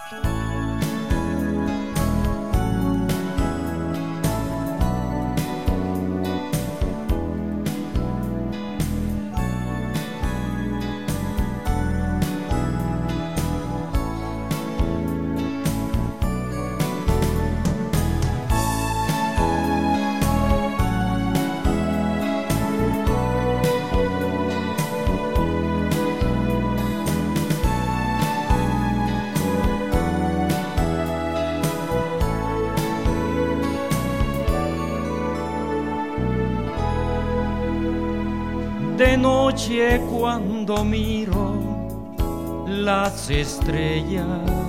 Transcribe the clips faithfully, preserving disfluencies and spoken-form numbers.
De noche cuando miro las estrellas,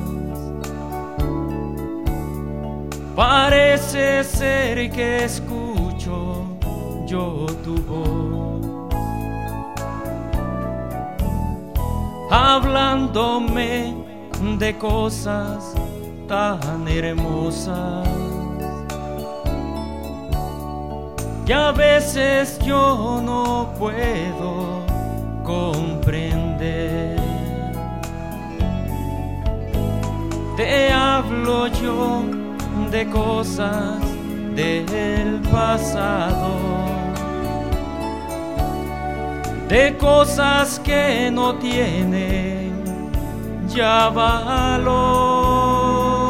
parece ser que escucho yo tu voz, hablándome de cosas tan hermosas que a veces yo no puedo comprender. Te hablo yo de cosas del pasado, de cosas que no tienen ya valor,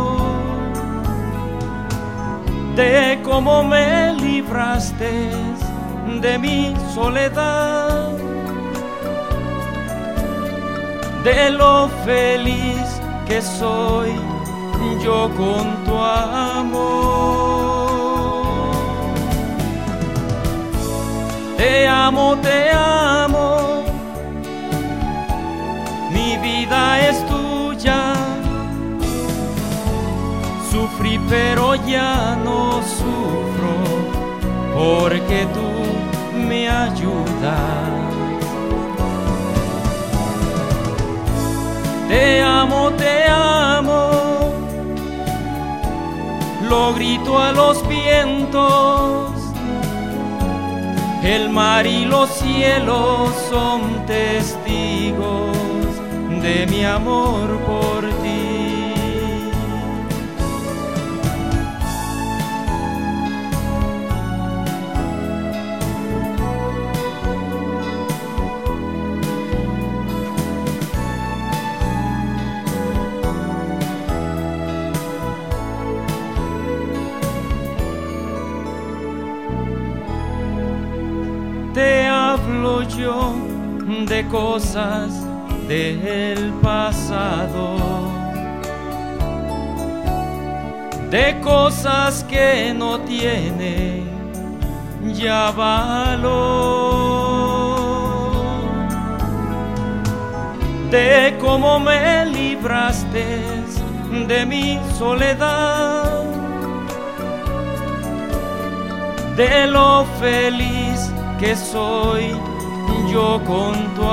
de cómo me libraste de mi soledad, de lo feliz que soy yo con tu amor. Te amo, te amo, mi vida es tuya. Sufrí pero ya no sufro, porque tú me ayudas. Te amo, te amo, lo grito a los vientos. El mar y los cielos son testigos de mi amor por ti. Te hablo yo de cosas del pasado, de cosas que no tienen ya valor, de cómo me libraste de mi soledad, de lo feliz que soy yo con tu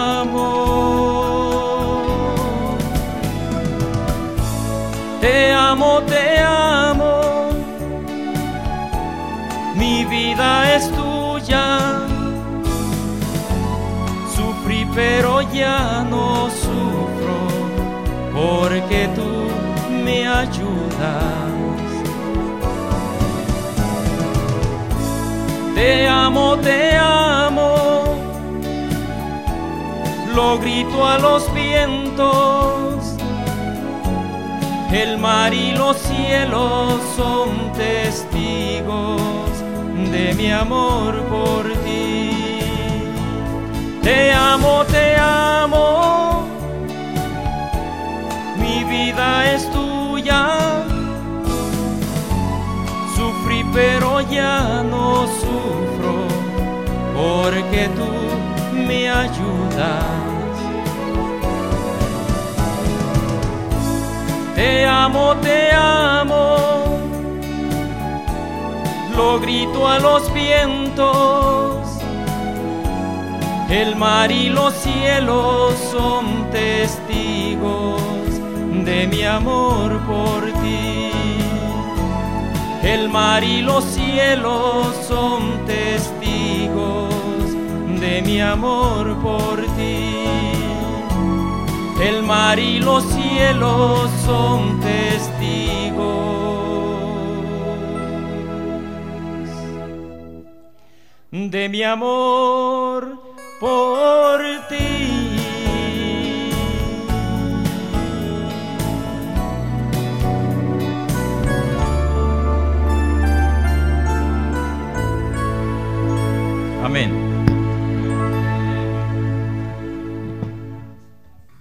amor. Te amo, te amo, mi vida es tuya. Sufrí pero ya no sufro, porque tú me ayudas. Te amo, te amo, lo grito a los vientos. El mar y los cielos son testigos de mi amor por ti. Te amo, te amo, mi vida es tuya. Sufrí pero ya no sufro, porque tú me ayudas. Te amo, te amo, lo grito a los vientos. El mar y los cielos son testigos de mi amor por ti. El mar y los cielos son testigos de mi amor por ti. el mar y los cielos son testigos de mi amor por ti. Amén.